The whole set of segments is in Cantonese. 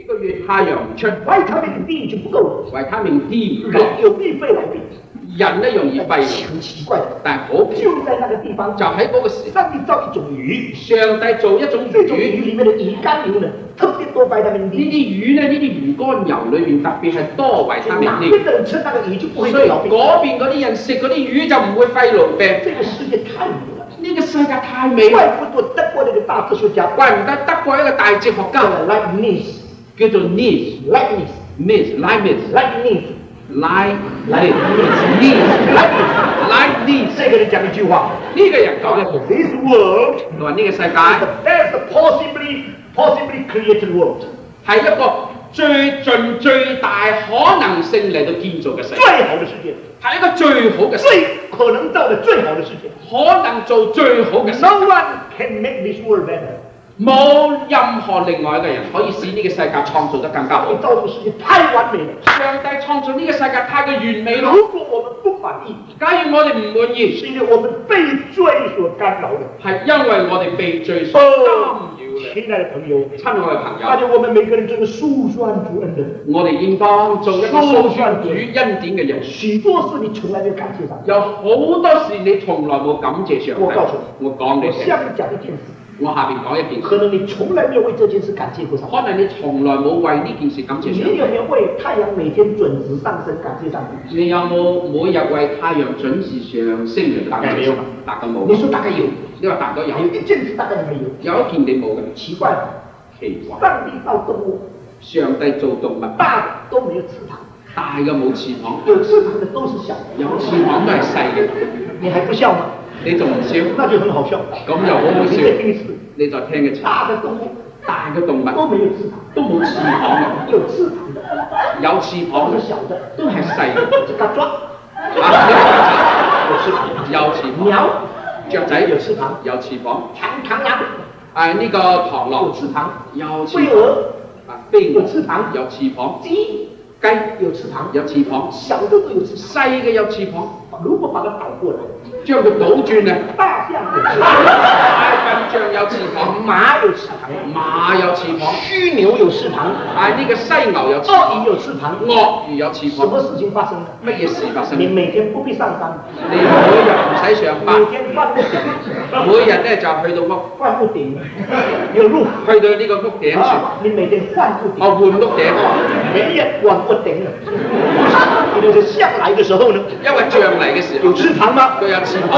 幾個月太陽唔出， 維他命 D 就不夠了， 維他命 D 唔夠， 人有易肺痨病。 人咧容易肺痨， 很奇怪， 但係好就在那個地方， 就喺嗰個時， 上帝造一種魚， 上帝做一種這種魚魚， 裡面的魚肝油呢，特別多維他命 D。 呢啲魚咧，呢啲魚肝油裏面特別係多維他命 D。 邊個人吃那個魚就不會所以肺痨病。 嗰邊嗰啲人食嗰啲魚就唔會肺痨病。 這個世界太美了， 呢個世界太美啦！ 怪不得德國那個大科學家， 怪唔得德國一個大哲學家叫做 Leibniz。 這個人講一句話， 呢個人講咧， This world 佢話呢個世 is 界 the best possibly created world， 係一個最盡最大可能性嚟到建造嘅世界， 最好的世界， 係一個最好嘅世界， 最可能造的最好的世界。 可能做最好嘅世界。 No one can make this world better。 冇任何另外一個人可以使呢個世界創造得更加好。 你造出世界太完美了， 上帝創造呢個世界太過完美咯。 如果我們不滿意， 假如我哋唔滿意， 是因為我們被罪所干擾的。 係因為我哋被罪所干擾嘅。 親愛的朋友， 親愛嘅朋而且友， 我們每個人真係數算主恩的人。 我哋應當做一個數算主恩典嘅人。 許多事你從來沒有感謝上帝。 有好多事你從來冇感謝上帝。 我告訴你， 我講你聽。 下面講一件事。 我下邊講一件事。 可能你從來沒有為這件事感謝過上帝。 可能你從來冇為呢件事感謝上帝。 你有沒有為太陽每天準時上升感謝上帝？ 你有冇每日為太陽準時上升嚟感謝？大概冇。 你說大概有。 你話大概有。 有一件事大概你沒有。 有一件你冇嘅。 奇怪。 奇怪。 上帝造動物。 上帝做動物。 大的都沒有翅膀。 大嘅冇翅膀。 有翅膀的都是小的。 有翅膀都係細嘅。 你還不笑嗎？ 你仲唔笑？ 那就很好笑。 咁就好好笑。你再聽一次。 大的動物。 大嘅動物都沒有翅膀。 都冇翅膀嘅。 有翅膀的。 有翅膀都是小的。 都係細嘅。 鴿子。有翅膀。 有翅膀。 鳥。 雀仔有翅膀。 有翅膀。 螳螂。 呢個螳螂有翅膀。 有翅膀。 飛蛾。 有翅膀。 有翅膀。 雞有翅膀。 有翅膀。 小的都有翅膀。 細嘅有翅膀。 如果把它倒過來， 將佢倒轉啊！ 大象有翅膀。 大笨象有翅膀。 馬有翅膀。 馬有翅膀。 虛牛有翅膀。 呢個犀牛有翅膀。 鱷魚有翅膀。 鱷魚有翅膀。 什麼事情發生？ 乜嘢事發生？ 你每天不必上班。 你每日唔使上班。 每天翻屋頂。 每日咧就去到屋。 翻屋頂。有路。 去到呢個屋頂處。 你每天換屋頂。 換屋頂。 每日換屋頂啊！因為象來嘅時候呢？ 因為象嚟嘅時候。 有翅膀嗎？ 佢有翅膀。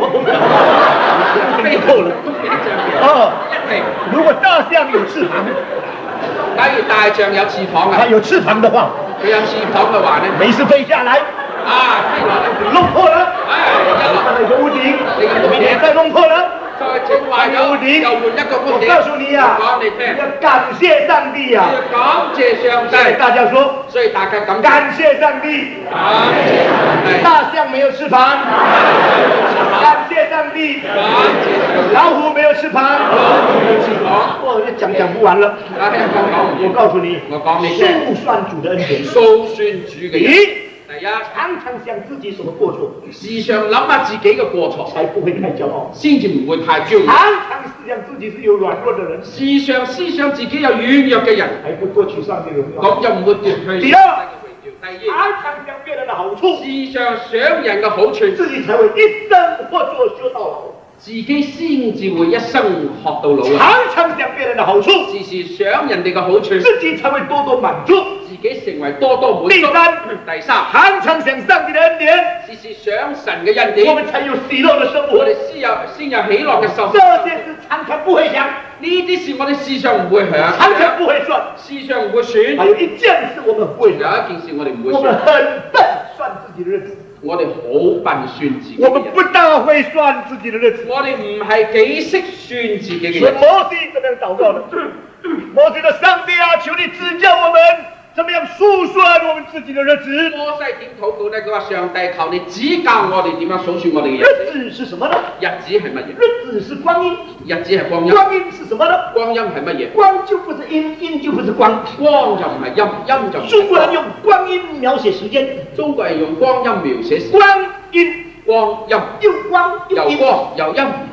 飛過了。哦，如果大象有翅膀， 假如大象有翅膀啊， 它有翅膀的話， 佢有翅膀嘅話呢， 沒事飛下來， 飛落嚟， 弄破了， 一落屋頂， 你個屋頂再弄破了。 再整壞咗，又換一個屋頂。 我告訴你啊， 講你聽， 要感謝上帝啊！ 要感謝上帝。 大家說， 所以大家感謝上帝。 感謝上帝。 大象沒有翅膀，感謝上帝。老虎沒有翅膀， 沒有翅膀。 哦，講不完了。我告訴你， 我講你聽， 數算主的恩典， 數算主嘅恩。第一， 常常想自己什麼過錯， 時常諗下自己嘅過錯， 才不會太驕傲， 先至唔會太驕傲。 常常思想自己是有軟弱的人， 時常思想自己有軟弱嘅人， 才不奪取上帝嘅榮耀。 咁就唔會奪去。 第二，常常想別人的好處， 時常想人嘅好處， 自己才會一生或做學到老。 自己先至會一生學到老。 常常想別人的好處， 時時想人哋嘅好處， 自己才會多多滿足， 自己成為多多滿足。第三， 常常想上帝的恩典， 時時想神嘅恩典， 我們才有喜樂的生活。 我哋先有喜樂嘅生活。 這件事常常不會想， 呢啲事我哋時常唔會想， 常常不會算， 時常唔會選。 還有一件事我們不會有一件事我哋唔會我們很笨，算自己的日子。 我哋好笨算自己。 我們不大會算自己的日子。 我哋唔係幾識算自己嘅人。 所以摩西這樣禱告的，摩西的上帝啊，求你指教我們，怎麼樣數算我們自己的日子。 摩西點禱告呢？佢話上帝求你指教我哋點樣數算我哋嘅日子是什麼呢？ 日子係乜嘢？ 日子是光陰。 日子係光陰。 光陰是什麼呢？ 光陰係乜嘢？ 光就不是陰，陰就不是光。 光就唔係陰，陰就唔係光。 中國人用光陰描寫時間， 中國人用光陰描寫時間。 光陰， 光陰， 又光又陰。 又光又陰。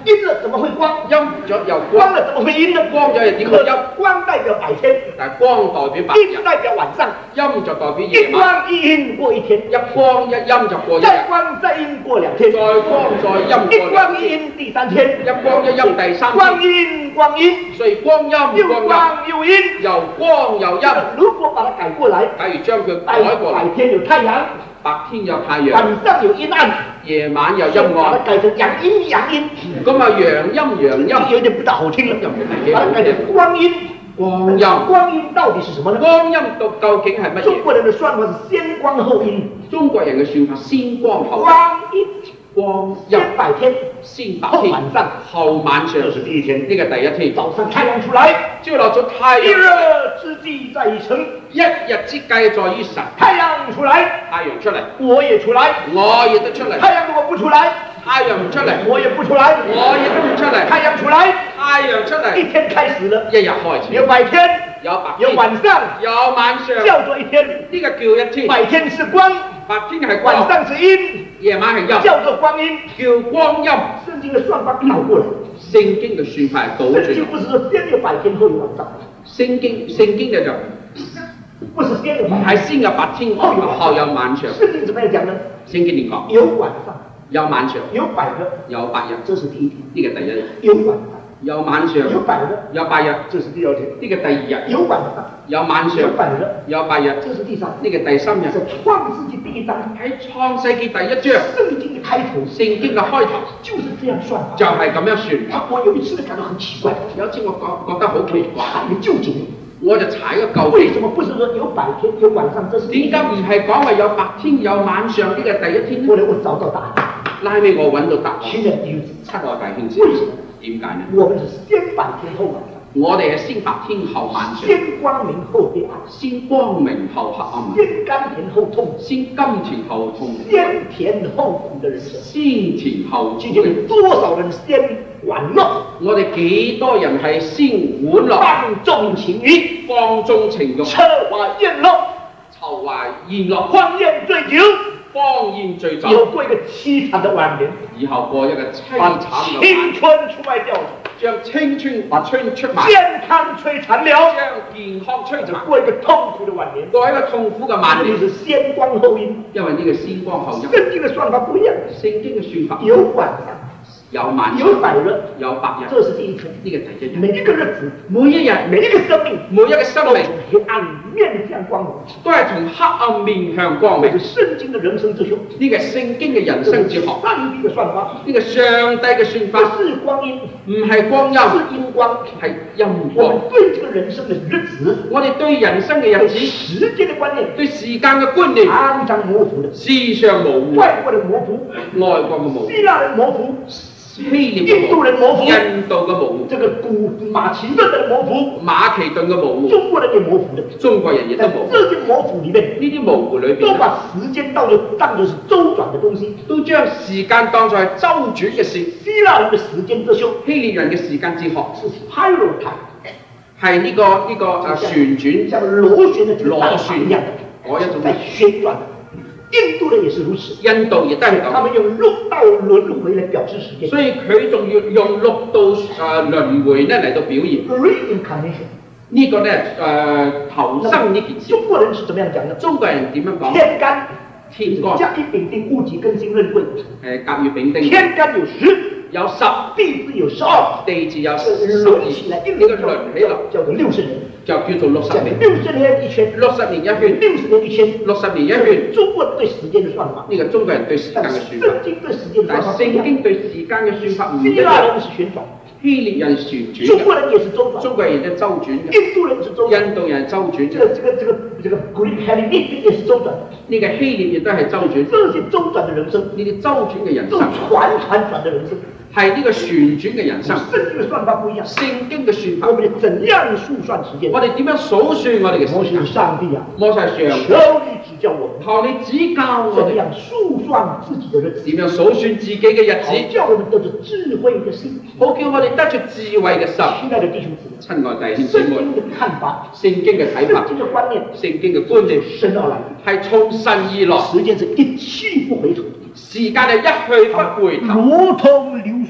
阴了怎么会光？ 陰咗又光， 光了怎么会阴呢？ 光咗又點會陰？ 光代表白天， 但係光代表白日， 阴代表晚上， 陰就代表一夜晚。 光一阴過一天， 一光一陰就過一日， 再光再陰過2天， 再光再陰一過2天， 光一陰第3天， 一光一陰第3 光天。 陰光陰， 所以光陰又光陰， 光又陰。 又光又陰。 如果把它改過來， 假如將佢改過嚟， 白天有太陽， 白天有太陽， 晚上有陰暗， 夜晚有陰把它暗， 改成陽陰陽陰， 咁啊陽陰陽陰， 有點不大好聽了。 又唔係幾好把它改聽。 成光陰， 光陰， 光陰到底是什麼呢？ 光陰究竟係乜嘢？ 中國人的算法是先光後陰， 中國人嘅算法先光後陰， 光陰光先陰白天， 先白天， 後晚上， 後晚上， 這是第一天。 呢個第一天。 早上太陽出來， 朝落咗太一陽， 日之計在於晨， 一日之計在於晨。 太陽出來， 太陽出嚟， 我也出來； 我亦都出嚟； 太陽如果不出來， 太陽唔出嚟， 我也不出來； 我亦都唔出嚟。 太陽出來， 太陽出嚟， 一天開始了， 一日開始， 有白天， 有白有天， 晚上， 有晚上， 叫做一天。 呢個叫一天。 白天是光， 白天係晚光， 上是陰， 夜晚係陰， 叫做光陰。 叫光陰。 聖經的算法倒過來， 聖經嘅算法係倒聖經轉， 不是說先有白天後有晚上， 聖經嘅就不是先有唔白天， 係先有白天，後有晚上。 聖經怎麼樣講呢？ 聖經點講？ 有晚上， 有晚上， 有白日， 有白日， 這是第一天； 呢個第一日； 有晚上， 有晚上， 有白日， 有白日， 這是第二天； 呢個第二日； 有晚上， 有晚上， 有白日， 有白日， 這是第三。 呢個第三日。 是創世紀第1章， 喺創世紀第一章， 聖經的開頭， 聖經嘅開頭就是這樣算法。 就係咁樣算法。 我有一次感到很奇怪， 有一次我覺得好奇怪， 查一個究竟， 我就查一個究竟， 為什麼不是說有白天有晚上？這是第一天。 點解唔係講話有白天有晚上呢個第一天呢？ 後來我找到答案， 拉尾我揾到答案。 親愛的弟兄姊妹， 親愛弟兄姊妹， 為什麼？ 點解呢？ 我們是先白天後晚上， 我哋係先白天後晚上， 先光明後黑暗， 先光明後黑暗， 先甘甜後痛， 先甘甜後痛， 先甜後苦的人生。 先甜後苦究竟有多少人先玩樂， 我哋幾多人係先玩樂、 放縱情慾， 放縱情慾、 奢華宴樂， 籌懷宴樂、 荒宴醉酒， 荒宴醉酒， 以後過一個淒慘的晚年， 以後過一個凄把慘嘅晚青春出賣掉了， 將青春把春出賣， 健康摧殘了， 將健康摧殘， 過一個痛苦的晚年。 過一個痛苦嘅晚年這就。是先光後陰， 因為呢個先光後陰， 聖經的算法不一樣， 聖經嘅算法有晚上， 有晚上， 有白日， 有白日， 這是第一天。 呢個第一日。 每一個日子， 每一日， 每一個生命， 每一個生命都從黑暗面向光明。 都係從黑暗面向光明。 這是聖經的人生之學， 呢個係聖經嘅人生哲學， 上帝的算法， 呢個上帝嘅算法不是光陰， 唔係光陰， 是陰光。 係陰我光。 們對這個人生的日子， 我哋對人生嘅日對子、 時間的觀念， 對時間嘅觀念， 常常模糊的。 思想模糊， 外國人模糊， 外國嘅模糊， 希臘人模糊， 希臘嘅印度人模糊， 印度嘅模糊， 這個古馬其頓的模糊， 馬其頓嘅模糊， 中國人也模糊的。 中國人亦都在模糊。 這些模糊裡面， 呢啲模糊裏邊， 都把時間當作是周轉的東西。 都將時間當作係周轉嘅事。 希臘人的時間哲學希臘人嘅時間哲學是 spiral time， 係呢個旋轉像螺旋的這個螺彈旋簧一樣， 嗰一種在旋轉的。印度人也是如此， 印度亦都係咁， 他們用六道輪迴來表示時間。 所以佢仲要用六道輪迴咧嚟到表現 reincarnation 呢個咧投生呢件事。 中國人是怎麼樣講的？ 中國人點樣講？ 天干， 天干甲乙丙丁戊己庚辛壬癸。 甲乙丙丁。 天干有10， 有10， 地支有12， 地支有12， 輪起來， 呢個輪起來叫做60年， 就叫做60年。 60年一圈 ，60年一圈 ，60年一圈 ，60年一圈。 中國人對時間的算法， 呢個中國人對時間嘅算法， 聖經對時間的但算法， 聖經對時間嘅算法唔一希臘樣。 人是旋轉， 希臘人旋轉中國人也是周轉， 中國人亦都周轉嘅， 印度人是周轉， 印度人係周轉這嘅， 個 Greek Hellenistic 也是周轉， 呢個希臘亦都係周轉。 這些周轉的人生， 呢啲周轉嘅人都生轉的人生， 係呢個旋轉嘅人生。 聖經的算法不一樣， 聖經嘅算法， 我們怎樣數算時間？ 我哋點樣數算我哋嘅時間？ 摩西上帝啊， 摩西係上帝， 求你指教我們， 求你指教我哋怎樣數算自己的日子， 點樣數算自己嘅日好子， 叫我們得着智慧的心。 好叫我哋得出智慧嘅心。 親愛的弟兄姊妹， 親愛弟兄姊妹， 聖經的看法， 聖經嘅睇法聖，經的觀念， 聖經嘅觀念神而來， 係從神而來， 時間是一去不回頭， 時間係一去不回頭， 如同流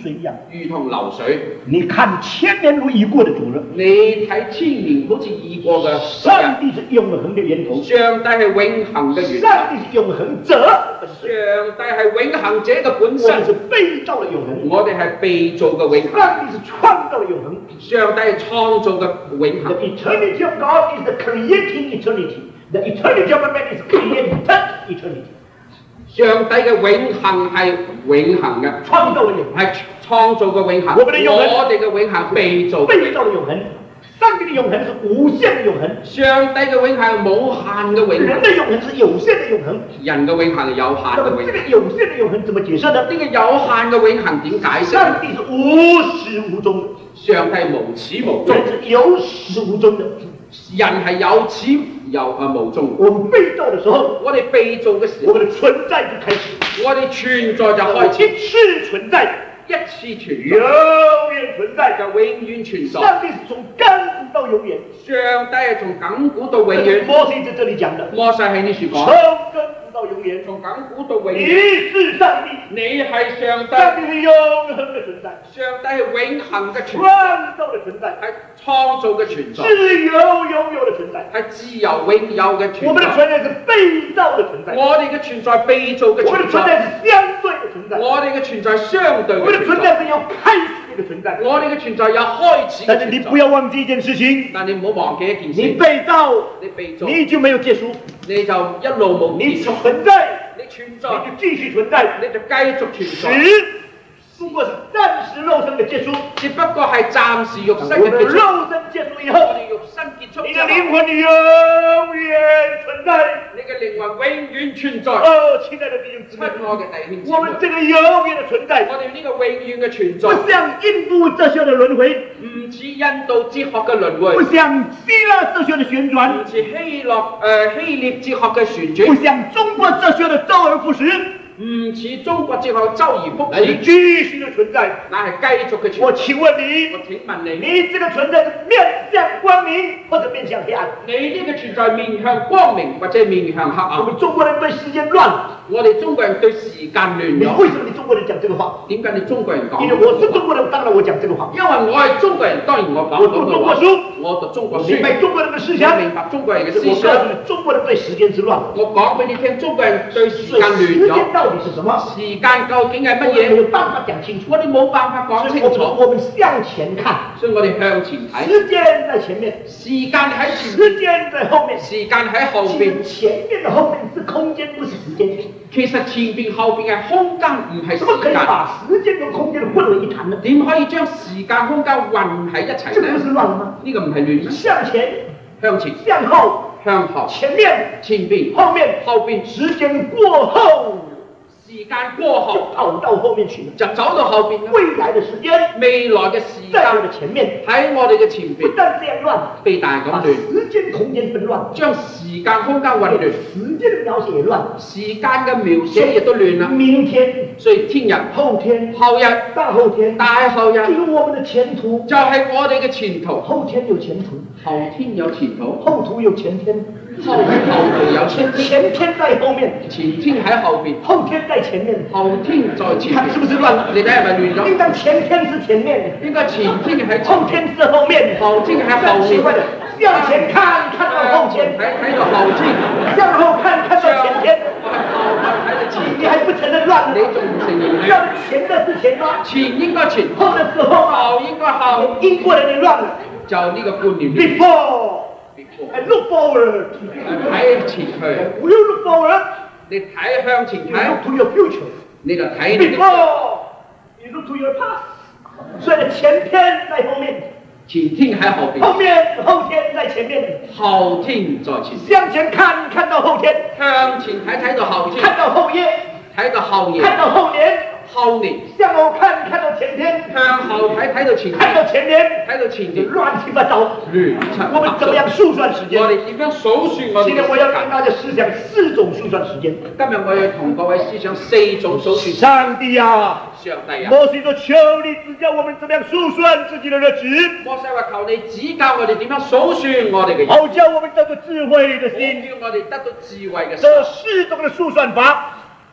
水一样， 如同流水。 你看千年如一過的主了， 你睇千年好似已過嘅上帝是永恒的源頭， 上帝係永恆嘅源頭， 上帝是永恒者， 上帝係永恆者嘅本我們身。 是被造的永恒， 我哋係被造嘅永恆， 上帝是創造的永恒。 上帝係創造嘅永 The 恆。 eternity of God is the creating eternity. The eternity of man is created eternity. 上帝嘅永恆係永恆嘅， 創造的永恒， 係創造嘅永恆。 我哋嘅永恆我哋嘅永恆被造嘅被永恆。 造的永恒。上帝的永恒是無限的永恒， 上帝嘅永恆係無限嘅永人恆， 的永恒是有限的永恒。 人嘅永恆係有限那麼嘅永恆。 這個有限的永恒怎麼解釋呢？ 呢個有限嘅永恆點解釋？ 上帝是無始無終的， 上帝無始無終， 人是有始無終的。 人係有始無終。 我們被造的時候， 我哋被造嘅時候， 我們的存在就開始， 我哋存在就開始， 一次存在， 一次存永在遠存在。 就永遠存在。 上帝是從亙古到永遠。 上帝係從亙古到永遠。 摩西在這裡講的， 摩西喺呢處從講， 亙古到永遠， 從亙古到永你遠， 是上帝， 你係上帝， 上帝是永恆的存在， 上帝係永恆嘅存在， 創造的存在， 係創造嘅存在， 自由擁有的存在。 係自由永有嘅我們的存在。 存在是被造的存在， 我哋嘅存在被造嘅我們的存在， 存在是相對的存在， 我哋嘅存在相對我們的嘅存在， 存在是有開始的存在。 我哋嘅存在有開始但是你嘅存在。 不要忘記一件事情， 但你唔好忘記一件你事， 被造， 你被造， 你就沒有結束， 你就一路冇你結束， 存在， 你存在， 你就繼續存在， 你就繼續存在， 死不過是暫時肉身的結束。 只不過係暫時肉身我們的嘅結束。 肉身結束以後， 我哋肉身結束你之後， 的靈魂永遠存在。 你嘅靈魂永遠存在。 哦，親愛的弟兄姊妹， 親愛嘅弟兄姊我們妹， 這個永遠的存在， 我哋呢個永遠嘅存在， 不像印度哲學的輪迴， 唔似印度哲學嘅輪不迴， 像希臘哲學的旋轉唔，似希臘哲學嘅旋不轉， 像中國哲學的周而復始， 唔似中國哲學周而復乃是始， 繼續的存在。 乃係繼續嘅我存在。 請問你， 我請問你， 你這個存在是面向光明，或者面向黑暗？ 你呢個存在面向光明或者面向黑我暗？ 們中國人對時間亂， 我哋中國人對時間亂咗。 為什麼你中國人講這個話？ 點解你中國人講？ 因為我是中國人，當然我講這個話。 因為我係中國人，當然我講我讀中國書， 我讀中國書， 明白中國人的思我想。 明白中國人嘅思我告訴想。 你，中國人對時間是亂。 我講俾你聽，中國人對時所以間亂咗。 時間到底是什麼？ 時間究竟係乜我們沒有嘢？ 辦法講清楚。 我哋冇辦法講清楚， 我們向前看， 所以我哋向前睇。 時間在前面， 時間喺前面， 時間在後面。 時間喺後其邊。 實前面的後面是空間，不是時間。 其實前邊後邊係空間，唔係怎麼可以時間。 把時間和空間混為一談呢？ 點可以將時間空間混喺一齊這不是呢？ 亂嗎？ 呢個唔係亂咩？ 向前， 向前、 向後， 向後、 前面、 前邊、 後面， 後邊。 時間過後時間過後就跑到後面去了。 就走到後邊啦。 未來的時間未來嘅時在我間的前面， 喺我哋嘅前不邊， 但這樣亂， 非但係把咁亂， 時間空間分亂， 將時間空間混亂， 時間的描寫也亂。 時間嘅描寫亦都亂啦。 明天、 所以聽日、 後天、 後日、 大後天， 大後日就是我們的前途。 就係我哋嘅前途。 後天有前途， 後天有前途， 後途有前天， 後途有前天， 前天在後面， 前天喺後邊， 後天在前面。 後天在前你看是不是邊。 亂？ 你睇係咪亂咗？ 應該前天是前面， 應該前天喺前後天是後面。 後天喺後面。 奇怪的，向前看，看到後天； 睇到後天， 向後看，看到前天。 睇到前你還不承認亂你呢？ 仲唔承認？ 讓前的是前嗎？ 前應該前， 後的是後嗎？ 後應該後， 英國人你亂了。 就呢個觀念。 Before and look forward. 睇前去， Will you look forward? 你睇向前 You 睇， look to your future. 你就睇你嘅 Before you look to your past. 所以前天在後面， 前天喺後邊， 後天在前面。 後天在前面。 向前看，看到後天； 向前睇到後天， 看到後夜， 睇到後夜， 看到後年； 後年向後看，看到前天； 向後睇到前看到天， 前年。 睇到前年， 亂七八糟。 亂七我們八糟。 怎麼樣數算時間？ 我哋點樣數算我哋今天我嘅時間？ 要跟大家思想4種數算時間。 今日我要同各位思想4種數算。 上帝啊， 上帝啊， 摩西說：求你指教我們怎麼樣數算自己的日子， 摩西話求你指教我哋點樣數算我哋嘅日子， 好叫我們得到智慧的好心。 叫我哋得到智慧嘅心。 這4種的數算法，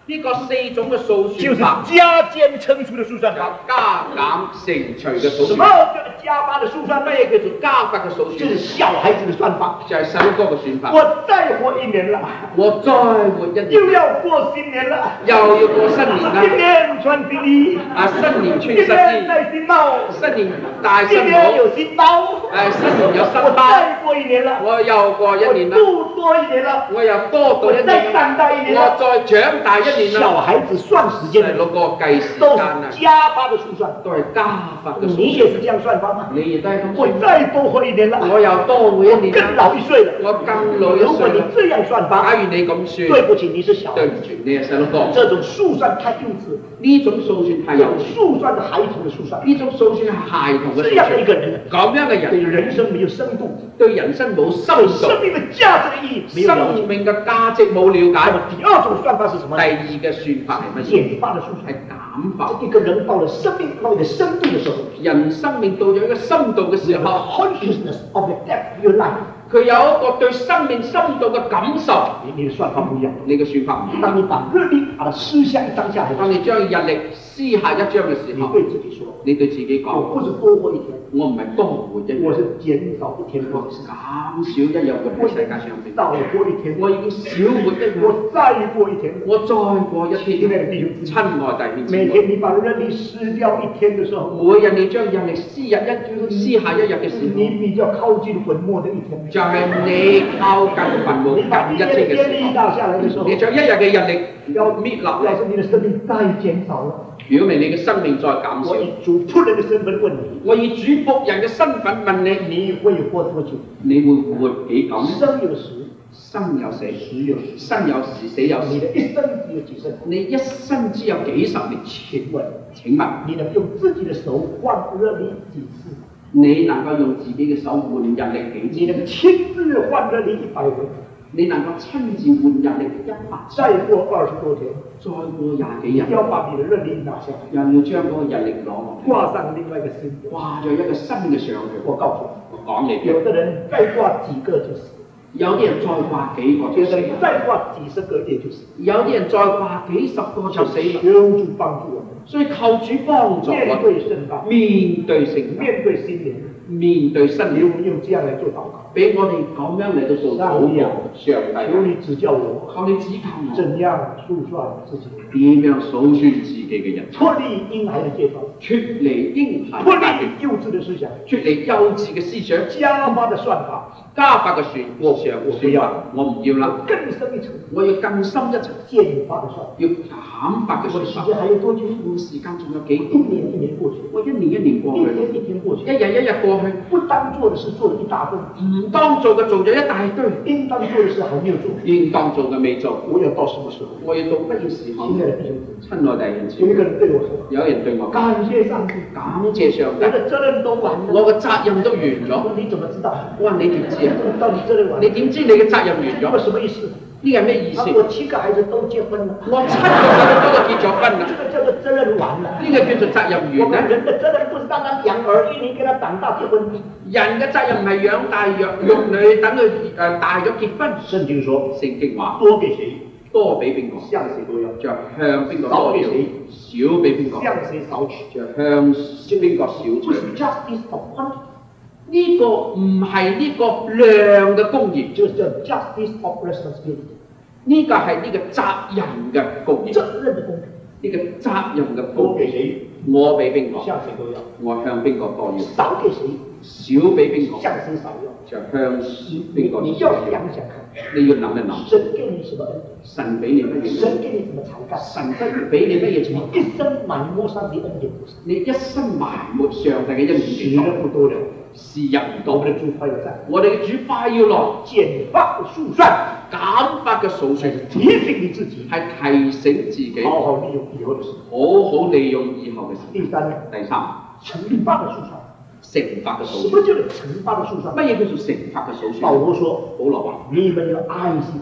呢個4種嘅數就是算法， 加減乘除的數算有法。 加減乘除嘅數什麼算法。 叫加法的數算法？ 乜嘢叫做加法嘅數算？ 就是小孩子的算法。 就係細佬哥嘅算法。 我再活1年了， 我再活1年， 又要過新年了， 又要過新年啦。 新年穿新衣， 啊，新年穿新新年衣， 戴新帽， 新年戴新新年帽， 有新包， 新年有新我包。 再過1年了， 我又過1年啦， 我多1年了， 我又多過1 我再年， 長大1年了。 我再長大1年小啦。 孩子算時間細佬哥計時都間啊， 是加法的數算， 都係加法嘅數你也是這樣算法嗎？ 你亦都係咁我算。 再多活1年了， 我又多活1年更啦， 老1歲了。 我更老如果 1歲啦。 你這樣算法， 假如你咁算， 對不起，你是小孩對唔住，你係細佬哥。 這種數算太幼稚， 呢種數算太這幼稚， 種數算的孩童的數算， 呢種數算係孩童嘅這數算。 樣的一個人， 咁樣嘅對人人生沒有深度， 對人生冇深對度， 生命的價值的意義沒有了解。 生命嘅價值冇了那解。 麼第二種算法是什麼第呢？ 二嘅算法係乜嘢？ 減法的數係算。 減法。 一個人到了生命到一個深度的時候人生命到咗一個深度嘅時候， ，consciousness of the depth of your life， 佢有一個對生命深度嘅感受。 你的算法不一樣。 你嘅算法唔一樣。 當你把日曆把它撕下一張下來， 當你將日曆撕下一張嘅時候， 你對自己說： 你對自己我講： 不是多活1天， 我唔係多活一日， 我是減少1天活。 減少一日活喺世界上邊。 少活1天， 我已經少活一日， 我再過1天。 我再過一天。 親愛的弟兄姊妹， 親愛弟兄姊妹， 每天你把日曆撕掉1天的時候， 每日你將日曆撕下一日嘅時候， 你比較靠近墳墓的1天。 就係你靠近墳墓你把近 1天的一天嘅時候。 日曆打下來的時候， 你將一日嘅日曆要搣落嚟， 要是你的生命再減少了， 表明你嘅生命再減少我。以主僕人的身份問你， 我以主僕人嘅身份問你， 你會活多久？ 你會活幾久？ 生有時， 生有死， 死有時， 生有時，死有時。 你的一生只有幾生？ 你一生只有幾十年？請問你能用自己的手換日曆幾次？ 你能夠用自己嘅手換日曆幾次？ 你能親自換日曆100回？ 你能夠親自換日曆100次？ 再過20多天， 再過20幾日， 要把你的日曆拿下來， 又要將嗰個日曆攞落嚟， 掛上另外一個新的。 掛咗一個新嘅上去。 我告訴我講你你，有的人再掛幾個就死， 有啲人再掛幾個就有死啦， 的人再掛幾十個也就死。 有啲人再掛幾十個就死啦。 求主幫助我們， 所以求主幫助面我哋對聖誕， 面對聖誕， 面對新年， 面對新給年， 我們用這樣來做禱告。 俾我哋咁樣嚟到做禱告。上帝， 求你指教我， 求你指教我怎樣數算自己， 點樣數算自己嘅人， 脫離嬰孩的戒法， 脱離嬰孩脫嘅離幼稚的思想， 脱離幼稚嘅思想， 加法的算法， 加法嘅算法，我唔要啦， 更深一層， 我要更深一層， 減法的算法。 要減法嘅我的時算法。 間還有多久？ 我時間仲有幾一年一年過去， 我一年一年過一去， 天一天過去， 一日一日過去， 不當做的事做了一大份， 唔當做嘅做咗一大堆， 應當做的事還沒有做。 應當做嘅未做。 我要到什麼時候？ 我要到乜嘢時候？ 親愛的弟兄姊妹， 親愛弟兄姊妹， 有一個人對我說： 有人對我講， 感謝上帝， 感謝上帝， 我的責任都完了。 我嘅責任都完我咗。 說你怎麼知道？ 我話你點知啊？ 到底責任完了？ 你點知你嘅責任完那麼咗？ 什麼意思？ 呢個係咩意思？ 我7個孩子都結婚了， 我7個細路哥都結咗婚啦， 這個叫做責任完了。 呢個叫做責任我們完啦。 人的責任不是讓他養兒育女，給他長大結婚。 人嘅責任唔係養大育女，等佢大咗結婚。 聖經說， 聖經話多給誰， 多俾邊個， 向誰都要； 就向邊個多要；少俾邊個， 向誰少取。 就向邊個少不是取。 justice of quantity， 呢個唔係呢個量嘅公義， 就是叫 justice of responsibility， 呢個係呢個責任嘅公義， 責任的公平。 呢個責任嘅多公義。 給誰， 我俾邊個， 向誰都要； 我向邊個多要； 少給誰， 少俾邊個， 向誰少要。 就向邊個你少要。 要想想看， 你要諗一諗， 神給你什麼恩典？ 神俾你乜嘢？ 神給你什麼才幹？ 神不俾你乜嘢才你一生埋沒上帝恩典不是？ 你一生埋沒上帝嘅恩時典日不多了， 時日唔到我們的主快要在， 我哋嘅主快要來， 減法的數算， 減法嘅數算提醒你自己， 係提醒自己好好利用以後的事。 好好利用以後嘅時間。 第三， 第三， 乘法的數算。 乘法嘅數什麼叫做乘法的數算？ 乜嘢叫做乘法嘅數保算？ 羅說， 保羅話： 你們要愛惜光，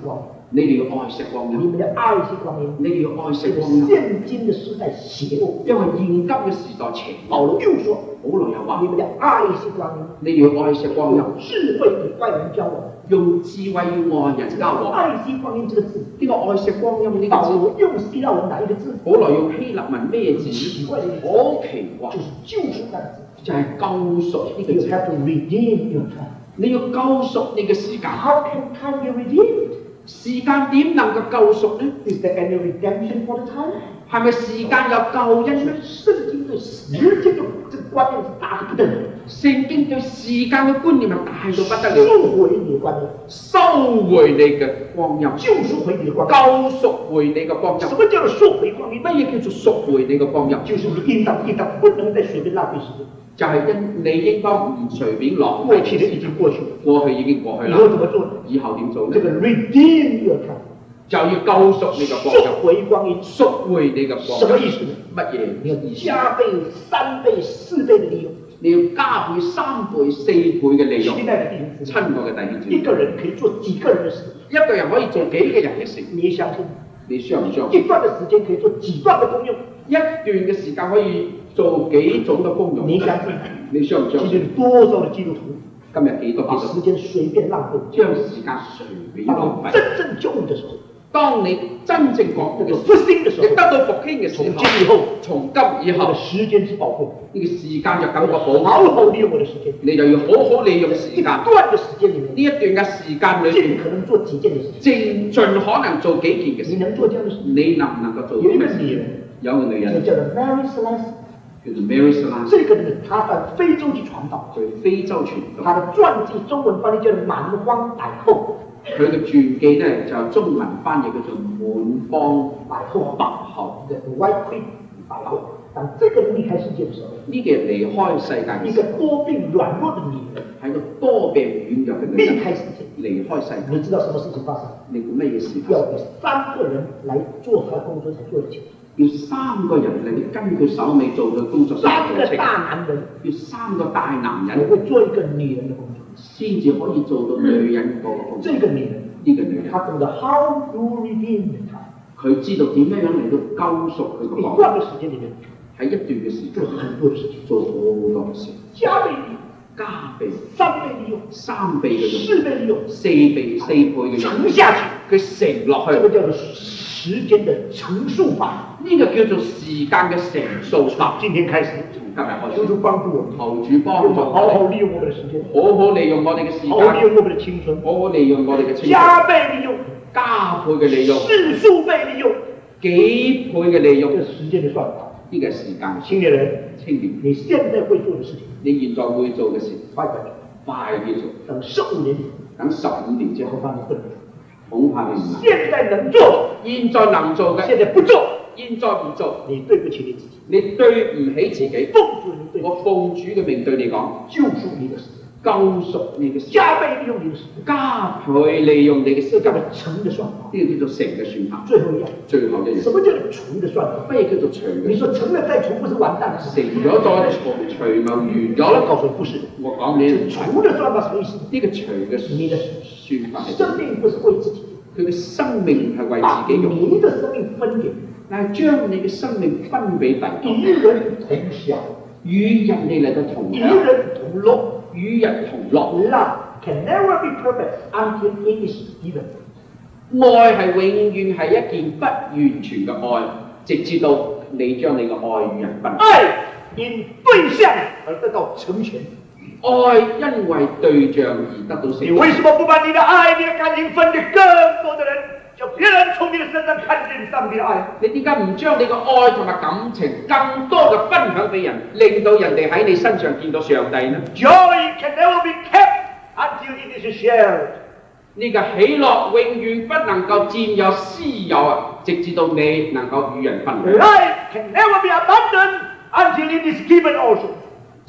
你哋要愛惜光陰， 你们要爱惜光阴。 你哋要愛惜这个光陰， 现今的时代邪恶， 因為現今嘅時代邪惡。 保罗又说， 保羅又話你：们要爱惜光阴， 你要愛惜光陰， 用智慧与外人交往。 用智慧與外人交往。 爱惜光阴这个字， 呢個愛惜光陰呢個字， 保罗用希腊文哪一个字？ 保羅用希臘文咩字？ 奇怪的一个字， 好奇怪， 就是救赎那个字。 就係救贖呢個 You 字。 have to redeem your time. 你要救贖你嘅時間， How can time be redeemed? 時間點能夠救贖呢？ Is there any redemption for the time? 係咪時間有救恩呢？ 圣经对时间的这个观念是大得不得了， 聖經對時間嘅觀念係大到不得了， 收回你的观念， 收回你嘅光陰， 救赎回你的光救阴。 贖回你嘅光陰。 什么叫做赎回光阴？ 乜嘢叫做贖回你嘅光陰？ 就是你应当不能再随便浪费时间。 就係你應當唔隨便浪費过去的已經過去了， 過去已經過去以啦。 後怎麼做呢？ 以後點做呢？ 這個 redeem your time， 就要救贖你嘅光陰， 贖回光陰。 贖回你嘅光陰。 什麼意思呢？ 乜嘢你要意思？ 加倍、3倍、4倍的利用。 你要加倍、3倍、4倍嘅利用。 親愛的弟兄姊妹， 親愛嘅弟兄姊妹， 一個人可以做幾個人的事， 一個人可以做幾個人嘅事， 你相信？ 你相唔相一信？ 段的時間可以做幾段的功用， 一段嘅時間可以做幾種嘅功用， 你相信？ 你相唔相信？ 今天多少的基督徒今日幾多把時間隨便浪費， 將時間隨便浪費。 當真正救恩的時候， 當你真正覺悟嘅時復興的時候，你候， 得到復興嘅時從候， 今以後， 從今以後我的，時間是寶貴， 呢個時間就感覺寶貴， 好好利用我的時間。 你就要好好利用時一間。 段的時間裡面， 呢一段嘅時間裏盡邊， 可能做幾件的事情。 盡可能做幾件嘅事。 你能做這樣的事？ 你能唔能夠做有一個呢件事？ 女人， 有個女人就叫做 Mary Celeste， 叫做 Mary Celeste， 這個人她在非洲去傳道， 去非洲傳道。 她的傳記中文翻譯叫做滿荒百後。 佢嘅傳記咧就中文翻譯叫做滿荒百後白後。 The White Queen 百後。當這個人離開世界的時候， 呢個人離開世界嘅一時候， 個多病軟弱的女人係個多病軟弱嘅女離人開世界。 離開世界。 你知道什麼事情發生？ 你估咩嘢事發要生？ 有3個人來做他的工作才做得起。 要3個人嚟跟佢手尾做佢工作先 3個做清。 大男人要3個大男才人會做一個女人的工作。 先至可以做到女人嗰個工作。 這個女人， 呢個女人， 她懂得 how to redeem the time。 佢知道點樣嚟到救贖佢個光陰。 一段的時間裡面， 喺一段嘅時間做很多的事情， 做好多嘅事， 加倍利用、 加倍、 3倍利用、 3倍嘅用， 4倍利用， 4倍、4倍嘅用， 乘下去。 佢乘落去。 這個叫做時間的乘數法。 呢個叫做時間嘅乘數法。 今天開始， 從今日開始， 求主幫助我們， 求主幫助好好我哋， 利用我們的時間， 好好利用我哋嘅時間， 好好利用我們的青春， 好好利用我哋嘅青春， 加倍利用、 加倍嘅利用， 次數倍利用， 幾倍嘅利用。 這是時間的算法。 呢個係時間。 青年人， 青年， 你現在會做的事情， 你現在會做嘅事， 快快做， 快啲做， 等15年等15年之後， 恐怕你不能做。 恐怕你唔能。 現在能做， 現在能做嘅， 現在不做， 現在唔做， 你對不起你自己。 你對唔起自己。 奉主名對， 我奉主嘅名對你講， 救贖你的時間， 救贖你嘅時間， 加倍利用你的時間， 加倍利用你嘅時間。 這叫做乘的算法。 呢個叫做乘嘅算法。 最後一樣， 最後一樣， 什麼叫做除的算法？ 咩叫做除嘅？ 你說乘了再除，不是完蛋的事乘情？ 咗再除咪完咗我啦。 告訴你，不是。 我講你除的算法什麼意思？ 呢個除嘅算法係生命不是為自己， 佢嘅生命係為把自己用， 你的生命分給但係將你嘅生命分俾第二個， 與人同享， 與人哋嚟到同與享， 人同樂。 與人同樂。 Love can never be perfect until it is given。 愛係永遠係一件不完全嘅愛，直至到你將你嘅愛與人分。 愛因對象而得到成全。 愛因為對象而得到成全。 你為什麼不把你的愛、你的感情分給更多的人，叫別人從你的身上看見上帝的愛？ 你點解唔將你嘅愛同埋感情更多嘅分享俾人，令到人哋喺你身上見到上帝呢？ Joy can never be kept until it is shared。 呢個喜樂永遠不能夠佔有私有啊，直至到你能夠與人分享。 Life can never be abundant until it is given also。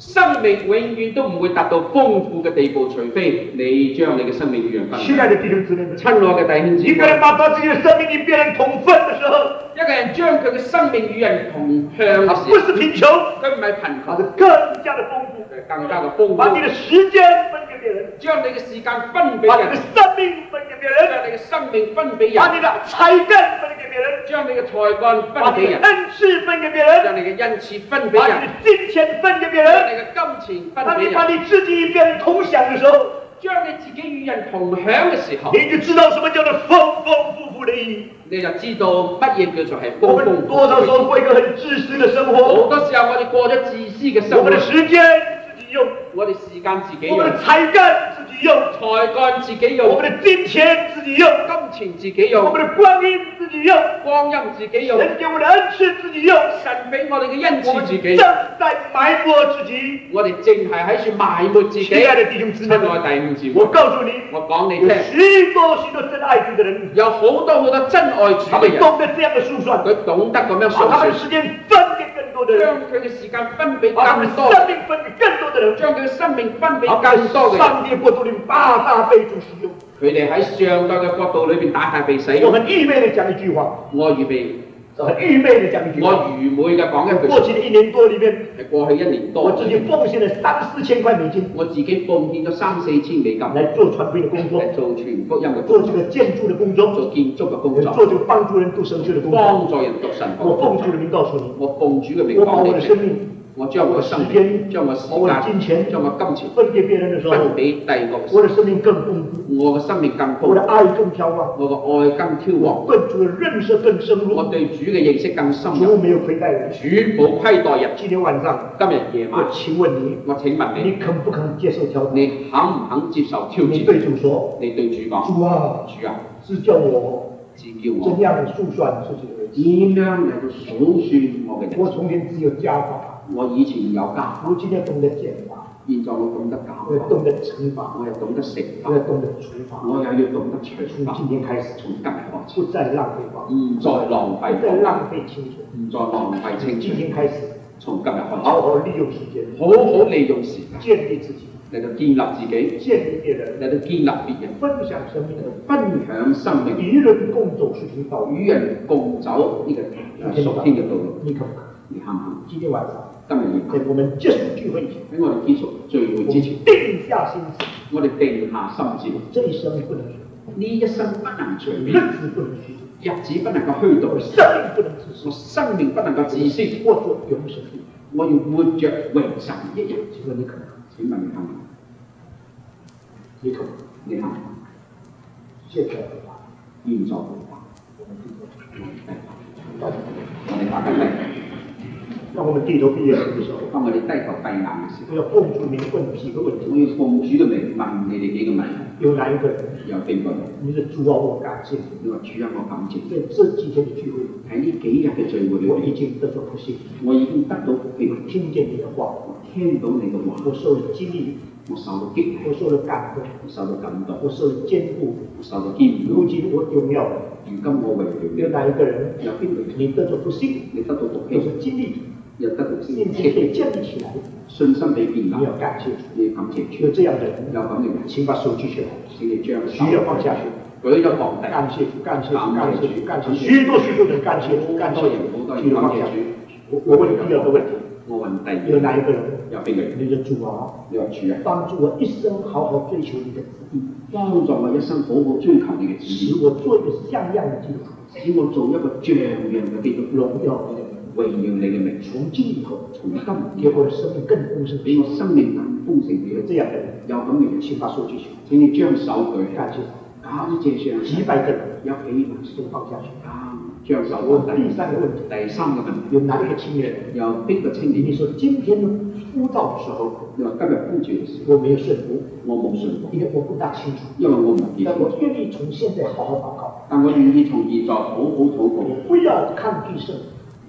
生命永遠都唔會達到豐富嘅地步，除非你將你嘅生命與人分享。 親愛的弟兄姊妹們， 親愛嘅弟兄姊妹， 一個人把自己的生命與別人同分的時候， 一個人將佢嘅生命與人同向嘅時候， 不是貧窮， 佢唔係貧而窮， 是更加的豐富。 更加嘅豐富。 把你的時間分給別人， 將你嘅時間分俾人， 把你的生命分給別人， 將你嘅生命分俾人， 把你的才幹分給別人， 將你嘅才幹分把你的俾人， 恩賜分給別人， 將你嘅恩賜分俾把人， 你的金錢分給別將人。 你嘅金錢分當俾人， 你把你自己與別人同享的時候， 將你自己與人同享嘅時候， 你就知道什麼叫做豐豐富富的意義。 你就知道乜嘢叫做係我豐豐們多少時候過一個很自私的生好活， 多時候我哋過咗自私嘅生活我們的，時間自己用， 我哋時間自己我用， 們的才幹自己用， 才幹自己用， 我們的金錢自己用， 金錢自己用， 我們的光陰自己用， 光陰自己用， 神給我們的恩賜自己用， 神俾我哋嘅恩我們賜自己正在埋沒自己。 我哋淨係喺處埋沒自己。 親愛的弟兄姊妹親愛弟兄姊妹， 我告訴你， 我講你有聽， 許多許多真愛主的人， 有好多好多真愛主他們嘅人， 懂得這樣的數算， 佢懂得咁樣數把他們的算， 時間分給更多的人， 將佢嘅時間分俾把他們的更多， 生命分給更多的人， 將佢嘅生命分俾好更多嘅人。 上帝的國度裏大大被主使用。 佢哋喺上帝嘅國度裏邊大大被使我用。 很愚昧的講一句話， 我預備， 很愚昧的講一句話。 我愚昧嘅講一句說話， 過去的1年多裏面， 係過去1年多， 我自己奉獻了3、4千塊美金我自己奉獻咗3、4千美金來做傳福音的工作， 嚟做傳福音嘅做工作， 這個建築的工作， 做建築嘅工作， 做這個幫助人讀神學的工作。 幫助人讀神學我嘅工作奉主的名告訴你， 我奉主嘅名我把我的講你聽， 生命、 我將我嘅生命、將我時把我的金間、 錢將我金錢分給別人的時候， 分俾第二個嘅時候， 我的生命更豐富， 我嘅生命更我的豐富， 愛更飄旺， 我嘅愛更挑旺， 對主的認識更深入， 我對主嘅認識更深入， 主沒有虧待人。 主冇虧待人。 今天晚上， 今日夜晚我，請問你， 我請問你你， 肯不肯接受挑戰？ 你肯唔肯接受挑戰？ 你對主說， 你對主講， 主啊， 主啊， 是叫我只叫怎我樣數算自己的日子。 點樣嚟到數算我嘅日我子？ 從前只有加法， 我以前有加法， 我今天懂得減法， 現在我懂得減法， 我也懂得乘法， 我又懂得乘法我，也懂得除法。 我又要懂得除法。 從今天開始， 從今日開始， 不再浪費法， 唔再浪費不再浪費青春。 唔再浪費青今春。 天開始， 從今日開始， 好好利用時間， 好好利用時間建立自己， 嚟到建立自己， 建立別人， 嚟到建立別人， 分享生命， 分享生命， 與人共走屬天道路。 與人共走呢個屬天嘅道路。 你肯不肯？ 你肯唔肯？ 今天晚上， 今日夜晚在我們結束聚會前， 喺我哋結束聚會之前， 定下心志， 我哋定下心志， 這一生不能虛呢一生不能隨度， 便， 日子不能虛度， 日子不能夠虛度， 生命不能自私我，生命不能夠自私， 活作永生的。 我要活着榮神益人。 請問你肯不肯？ 請問你肯唔肯？ 你肯不肯？ 你肯唔肯？ 現在回答， 現在回答， 我們低頭。 我哋大家低頭。 當我們低頭閉眼的時候， 當我哋低頭閉眼嘅時候， 我要奉主名問幾個問題： 我要奉主嘅名問你哋幾個問題。 有哪一個人？ 有邊個人？ 你說主啊，我感謝你。 你話主啊，我感謝你。 在這幾天的聚會裏， 喺呢幾日嘅聚會裏我已邊， 經得到福氣， 我已經得到福氣， 聽見你的話， 我聽到你嘅話， 我受了激勵， 我受到激勵， 我受了感動， 我受到感動， 我受了堅固。 我受到堅固。 如今我榮耀了。 如今我榮耀有你。 哪一個人？ 有邊個人？ 你得到福氣， 你得到福氣， 就是激勵， 又得到信心被建立起來， 信心被建立， 你要感謝主。 你要感謝主。 有這樣的人， 有咁嘅人， 請把手舉起來， 請你將手舉了放下去。 舉咗放低。 感謝主，感謝主，感謝主，感謝主。 許許多人感謝主，感謝主。 好多人舉了放下去。我問你第二個問題， 我問第二有哪一個人？ 有邊個人？ 你的主啊， 你話主啊， 幫助我一生好好追求你的旨意， 幫助我一生好好追求你嘅旨意， 使我做一個像樣的基督徒， 使我做一個像樣嘅基督徒， 榮耀你的名。 榮耀你嘅名。 從今以後， 從今給我的生命更豐盛， 俾我生命更豐盛嘅有這樣的人， 有咁嘅人， 請把手舉起來。 請你將手舉起， 感謝主。 感謝上幾百個人， 有幾萬都放下去。 將手我放低。 第三個問題， 第三個問題， 有哪一個青年人？ 有邊個青年？ 你說今天呼召的時候， 你話今日呼召嘅時候， 我沒有順服， 我冇信服， 因為我不大清楚， 因為我唔記得， 但我願意從現在好好禱告， 但我願意從現在好好禱告， 我不要抗拒聖靈，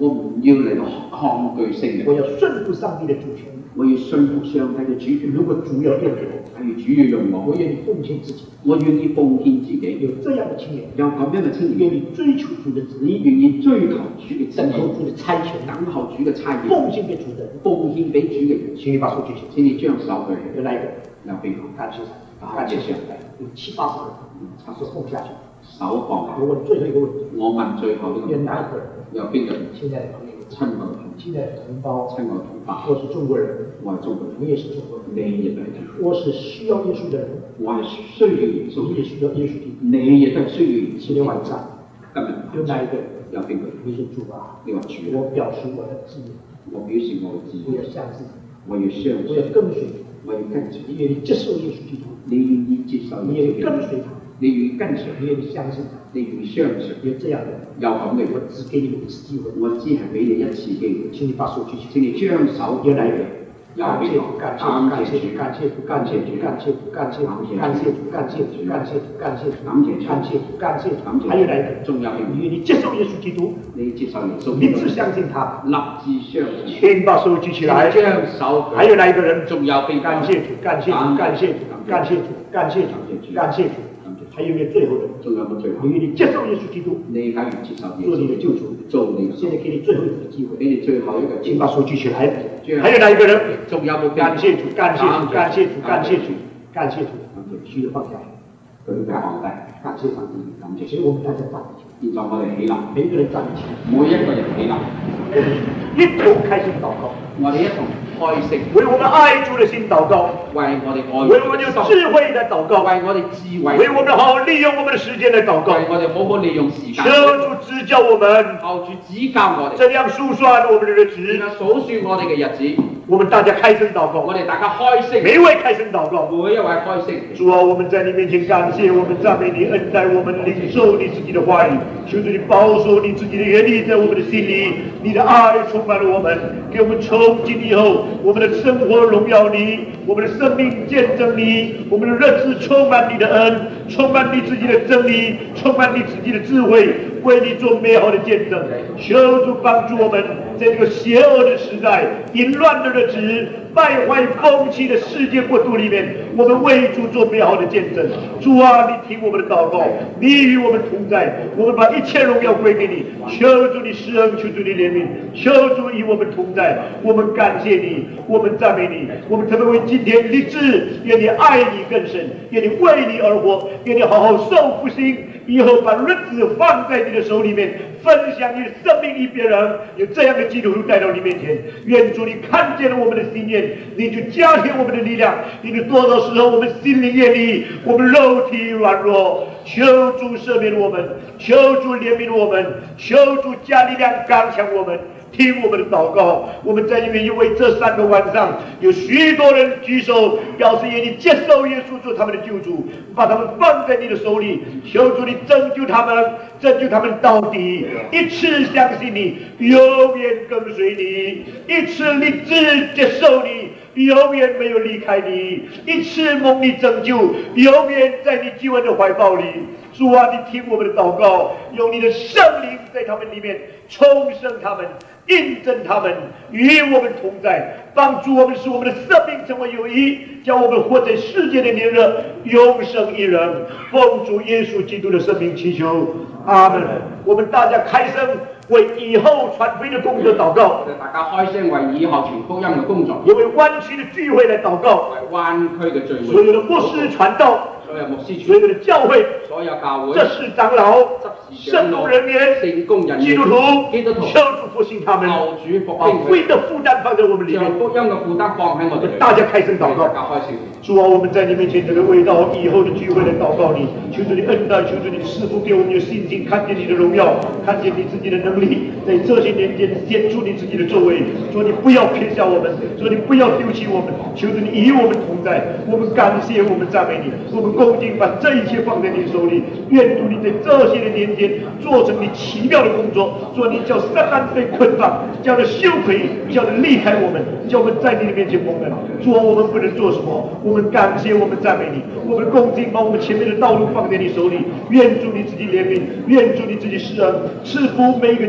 我唔要嚟到抗拒聖靈， 我要顺服上帝的主权。 我要信服上帝嘅主權。 如果主要用我， 假如主要用我， 我愿意奉献自己。 我願意奉獻自己。 有这样的青年， 有咁樣嘅青年， 愿意追求主的旨意， 願意追求主嘅旨等候意， 主的差遣， 等候主嘅差遣， 奉献给主的人。 奉獻俾主嘅人。 请你把手举起来。 請你將手舉起， 有哪一个？ 有邊個？ 感谢神， 感謝上帝。 有7、80人，把手放下去。 手放下。 我问最后一个问題， 我問最後呢個有問題， 哪一个人？ 有邊個人？ 亲爱的朋友， 親愛嘅亲爱的同胞， 親愛同胞， 我是中国人， 我係中國人， 你也是中国人， 你亦都係中國人， 我是需要耶稣的人， 我係需要耶穌你也需要耶穌的。 你亦都係需要耶穌。 今天晚上， 今日有哪一个人？ 有邊個人？ 你是主啊！ 你話主啊， 我表示我的自由， 我表示我嘅自我要由， 相信， 我要相我要信， 跟隨你。 我要跟隨你願意接受耶穌基督， 你願意接受你願意耶穌跟隨他， 你願意跟隨， 你願意相信他。 你願意相信。 有這樣的人， 有咁嘅我人， 只給你們一次機會， 我只係俾你一次機會， 請你把手舉起。 請你將手有哪一個？ 有感謝邊主， 個？ 感謝感謝主， 主， 感謝主，感謝主，感謝主，感謝主，感謝主，感謝主，感謝主，感謝主，感謝主，感謝主，感謝主。還有哪一個？ 仲有邊個？ 你願意接受耶穌基督， 你接受耶穌， 立志相信他， 立志相信。 請把手舉起來。 將手舉。 還有哪一個人？ 仲有邊個？ 感謝主，感謝主，感謝主，感謝主，感謝主，感謝主。還有沒有最後的？ 仲有冇最後？ 你願意接受耶穌基督， 你假如接受耶做你的穌， 救主， 做你嘅現在給你最後一次機會， 俾你最後一個機會。 請把手舉起來。還有哪一個人？ 仲有冇邊個？ 感謝主，感謝主，感謝主，感謝主，感謝主。需要放下， 佢嘅放低， 感謝上帝， 感謝所以我們大家站起來， 現在我哋起立， 每一個人站起來， 每一個人起立， 一同開心禱告， 我哋一同開聲， 為我們愛主的心禱告， 為我哋愛為我們有智慧的禱告， 為我哋智慧， 為我們好好利用我們的時間來禱告， 為我哋好好利用時間， 求主指教我們， 求主指教我哋， 怎樣數算我們的日子， 點樣數算我哋嘅日子， 我們大家開聲禱告， 我哋大家開聲， 每一位開聲禱告， 每一位開聲。 主啊，我們在你面前感謝，我們讚美你，恩待我們領受你自己的話語，求主你保守你自己的原理在我們的心裡，你的愛充滿了我們，給我們從今以後，我們的生活榮耀你，我們的生命見證你，我們的日子充滿你的恩，充滿你自己的真理，充滿你自己的智慧，為你做美好的見證。求主幫助我們，在這個邪惡的時代、淫亂的日子、敗壞風氣的世界國度裡面，我們為主做美好的見證。主啊，你聽我們的禱告，你與我們同在，我們把一切榮耀歸給你。求主你施恩，求主你憐憫，求主與我們同在。我們感謝你，我們讚美你，我們特別為今天立志，願你愛你更深，願你為你而活，願你好好受福星，以後把日子放在你的手裡面，分享你的生命與別人，有這樣的基督徒帶到你面前。願主你看見了我們的心願，你就加添我們的力量。因為多少時候我們心靈業力，我們肉體軟弱，求主赦免我們，求主憐憫我們，求主加力量剛強我們。聽我們的禱告，我們在裡面因為這3個晚上有許多人舉手表示願意接受耶穌做他們的救主，把他們放在你的手裡，求主你拯救他們，拯救他們到底，一次相信你，永遠跟隨你，一次立志接受你，永遠沒有離開你，一次蒙你拯救，永遠在你救恩的懷抱裡。主啊，你聽我們的禱告，用你的聖靈在他們裡面重生他們，印證他們，與我們同在，幫助我們，使我們的生命成為有益，叫我們活在世界的年日永生一人。奉主耶穌基督的生命祈求，阿門。我們大家開聲為以後傳福音的工作禱告， 大家開聲為以後傳福音嘅工作， 也為灣區的聚會來禱告， 為灣區嘅聚會， 所有的牧師傳道， 所有牧師， 所有的教會， 所有教會， 執事長老，聖工人員， 聖工人員， 基督徒，求主復興他們， 求主復把福音的負擔放在我們裡面， 將福音嘅負擔放喺我哋， 大家開聲禱告， 大家開聲。 主啊，我們在你面前這個為到以後的聚會來禱告你，求主你恩待，求主你賜福給我們有信心，看見你的榮耀，看見你自己的能力，在這些年間顯出你自己的作為。主你不要撇下我們，主你不要丟棄我們，求主你與我們同在。我們感謝，我們讚美你，我們恭敬把這一切放在你手裡。願主你在這些的年間做成你奇妙的工作，主你叫撒旦被捆綁，叫他羞愧，叫他離開我們，叫我們在你的面前蒙恩。主啊，我們不能做什麼，我們感謝，我們讚美你，我們恭敬把我們前面的道路放在你手裡。願主你自己憐憫，願主你自己施恩，賜福每一個教會，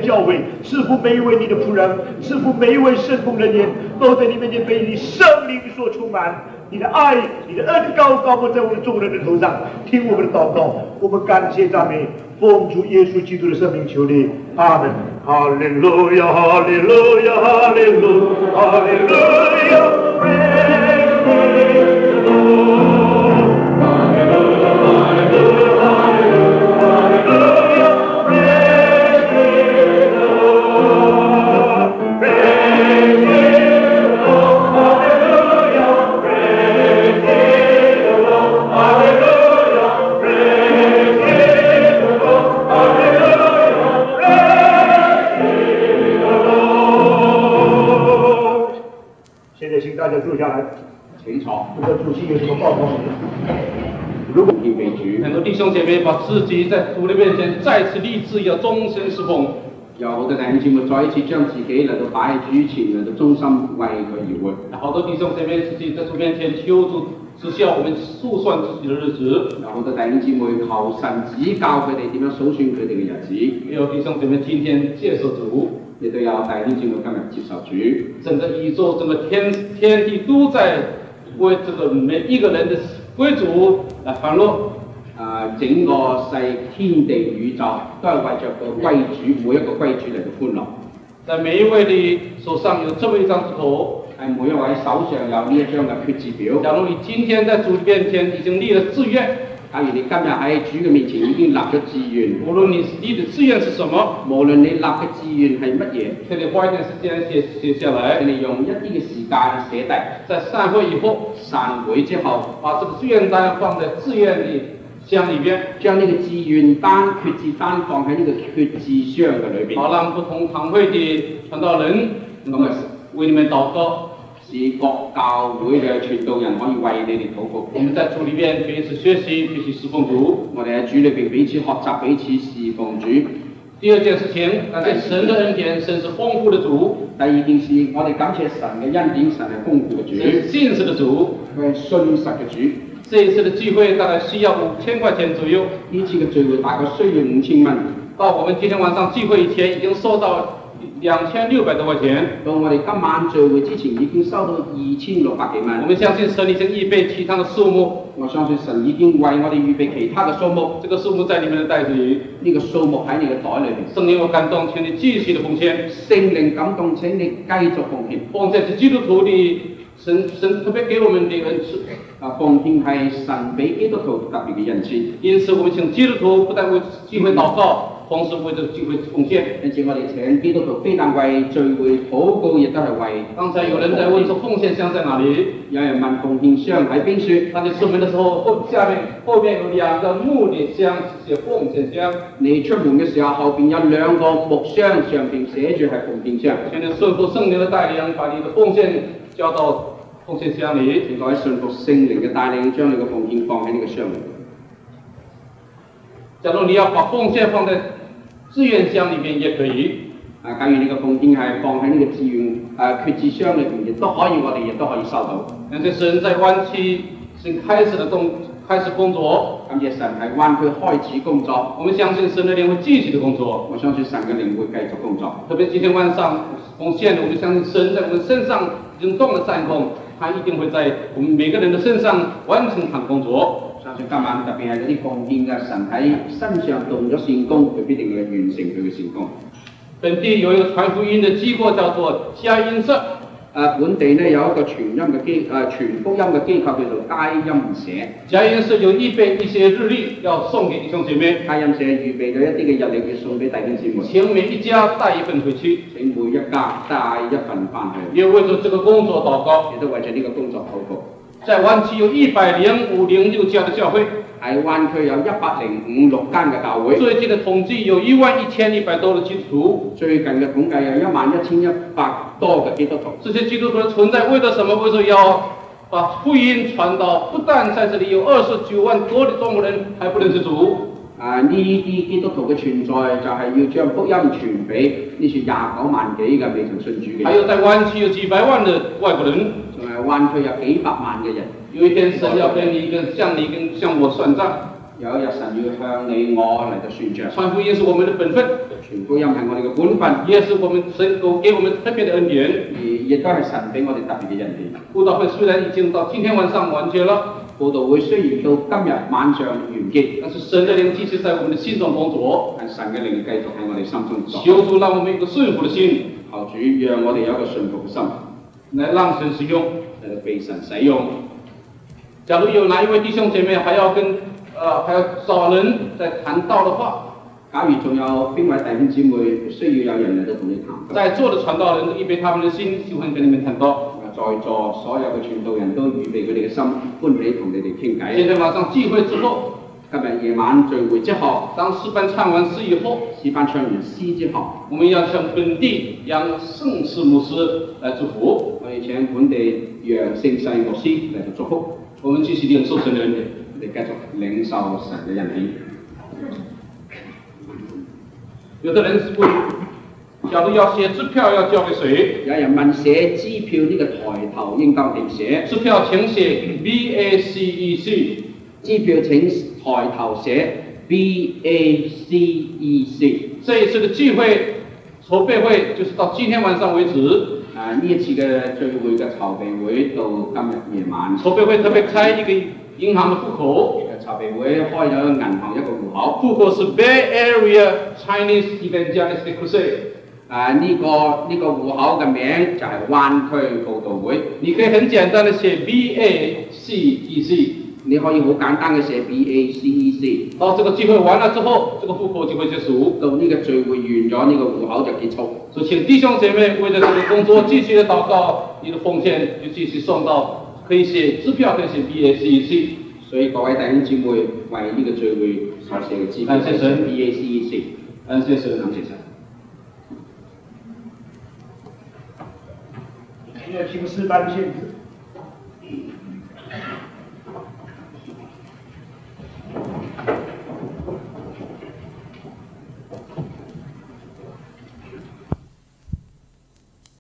赐福每一位你的仆人，赐福每一位圣工人员，都在你面前被你圣灵所充满。你的爱，你的恩膏高过在我们众人的头上，听我们的祷告，我们感谢赞美，奉主耶稣基督的圣名求你，阿门。哈利路亚，哈利路亚，哈利路亚，哈利路亚。大家坐下来， 请坐。 这个主席有什么报告？ 如果你被主， 很多弟兄姐妹把自己在主的面前再次立志，要终身侍奉。 有好多弟兄姊妹再一次將自己嚟到擺喺主前，嚟到忠心為佢而活。 好多弟兄姐妹自己在主面前求主指教我們數算自己的日子。 有好多弟兄姊妹求神指教佢哋點樣數算佢哋嘅日子。 也有弟兄姐妹今天接受主。 亦都有弟兄姊妹今日接受主， 整個宇宙、整個天地都在為這個每一個人的歸主來歡樂。 整個世天地宇宙都係為着個歸主，每一個歸主嚟到歡樂。 在每一位的手上有這麼一張紙頭， 每一位手上有呢一張嘅決志表。 假如你今天在主面前已經立了志願， 假如你今日喺主嘅面前已經立咗志願， 無論你立的志願是什麼， 無論你立嘅志願係乜嘢， 請你花一點時間寫下來， 你用一啲嘅時間寫低。 在散會以後， 散會之後， 把這個志願單放在志願的箱裏邊， 將呢個志願單、決志單放喺呢個決志箱嘅裏邊， 好讓不同堂會的傳道人咁為你們禱告。 是各教會嘅傳道人可以為你哋禱告。 我們在主裏邊彼此學習，彼此侍奉主。 我哋喺主裏邊彼此學習，彼此侍奉主。 第二件事情，感謝神的恩典，神是豐富的主。 第二件事，我哋感謝神嘅恩典，神係豐富嘅主。 神是信實的主， 佢係信實嘅主。 這一次的聚會大概需要5000塊錢左右。 呢次嘅聚會大概需要5000蚊。 到我們今天晚上聚會以前已經收到2600多塊錢， 到我哋今晚聚會之前已經收到2600幾蚊。 我們相信神已經預備其他的數目， 我相信神已經為我哋預備其他嘅數目。 這個數目在你們的袋子裏， 呢個數目喺你嘅袋裏邊。 聖靈我感動，請你繼續的奉獻。 聖靈感動，請你繼續奉獻。 奉獻是基督徒的神特別給我們的恩賜。 奉獻係神俾基督徒特別嘅恩賜。 因此，我們請基督徒不但為聚會禱告，同時為這個聚會奉獻。 因此，我哋請基督徒非但為聚會禱告，亦都係為。 剛才有人在問說奉獻箱在哪裡？ 有人問奉獻箱喺邊處？ 當你出門的時候，後面有2個木的箱，寫奉獻箱。 你出門嘅時候，後邊有2個木箱，上邊寫住係奉獻箱。 請你順服聖靈的帶領，把你的奉獻交到奉獻箱裏。 請各位順服聖靈嘅帶領，將你嘅奉獻放喺呢個箱裏。 假如你要把奉獻放在志願箱裏面也可以。 假如你嘅奉獻係放喺呢個志願決志箱裏邊，亦都可以，我哋亦都可以收到。 感謝神在灣區先開始工作。 感謝神喺灣區開始工作。 我們相信神的靈會繼續的工作。 我相信神嘅靈會繼續工作。 特別今天晚上奉獻，我們相信神在我們身上已經動了善工，他一定會在我們每個人的身上完成他的工作。 相信今晚特別係嗰啲奉獻嘅神喺身上動咗善工，佢必定會完成佢嘅善工。 本地有一個傳福音的機構叫做佳音社。 本地呢有一個傳福音嘅機構叫做佳音社。 佳音社有預備一些日曆要送給弟兄姐妹。 佳音社預備咗一啲嘅日曆要送俾弟兄姊妹。 請每一家帶一份回去。 請每一家帶一份翻去。 也為咗這個工作禱告。 亦都為咗呢個工作禱告。 在灣區有105、106家的教會。 喺灣區有105、6間嘅教會。 最近的統計有11100多的基督徒。 最近嘅統計有11100多嘅基督徒。 這些基督徒的存在為了什麼？為咗要把福音傳到，不但在這裡有29萬多的中國人還不認識主。 呢啲基督徒嘅存在就係要將福音傳俾呢處29萬幾嘅未曾信主嘅人。 還有在灣區有幾百萬的外國人。 仲係灣區有幾百萬嘅人。 有一天神要跟你向我算賬。 有一日神要向你我嚟到宣揚， 传福音是我们的本分， 傳福音係我哋嘅本分， 也是我们神给我们特别的恩典。 亦都係神俾我哋特別嘅恩典。 布道会虽然已经到今天晚上完结了， 佈道會雖然到今日晚上完結， 但是神的灵继續在我们的心中工作。 但神嘅靈繼續喺我哋心中作。 求主让我们有一个顺服的心， 求主讓我哋有一個順服嘅心， 来让神使用。 嚟到被神使用。 假如有哪一位弟兄姐妹还要找人在谈道的話， 假如仲有邊位弟兄姊妹需要有人嚟到同你談， 在座的傳道人都預備他們的心，喜歡跟你們談道。 在座所有嘅傳道人都預備佢哋嘅心，歡喜同你哋傾偈。 今天晚上聚會之後， 今日夜晚聚會之後， 當詩班唱完詩以後， 詩班唱完詩之後， 我們要向本地楊聖世牧師來祝福。 我哋請本地楊聖世牧師嚟到祝福。 我們繼續領受神的恩典， 我哋繼續領受神嘅恩典。 有的人問，假如要寫支票，要交給誰？ 有人問寫支票呢個抬頭應當點寫？ 支票請寫 BACEC， 支票請抬頭寫 BACEC。 這一次的聚會籌備會就是到今天晚上為止。 呢一次嘅聚會嘅籌備會到今日夜晚。 籌備會特別開一個銀行的戶口。 籌備會開咗銀行一個戶口。 戶口是 Bay Area Chinese Evangelistic Crusade。 呢個戶口嘅名就係灣區佈道會。 你可以很簡單的寫 BACEC， 你可以好簡單嘅寫 BACEC。 到這個聚會完了之後，這個戶口就會結束。 到呢個聚會完咗，呢個戶口就結束。 所以請弟兄姐妹為了這個工作繼續的禱告，你的奉獻就繼續送到，可以寫支票，可以寫 BACEC。 所以各位弟兄姊妹為呢個聚會所寫嘅支票， 感謝神 BACEC。 感謝神， 感謝神。 現在請詩班獻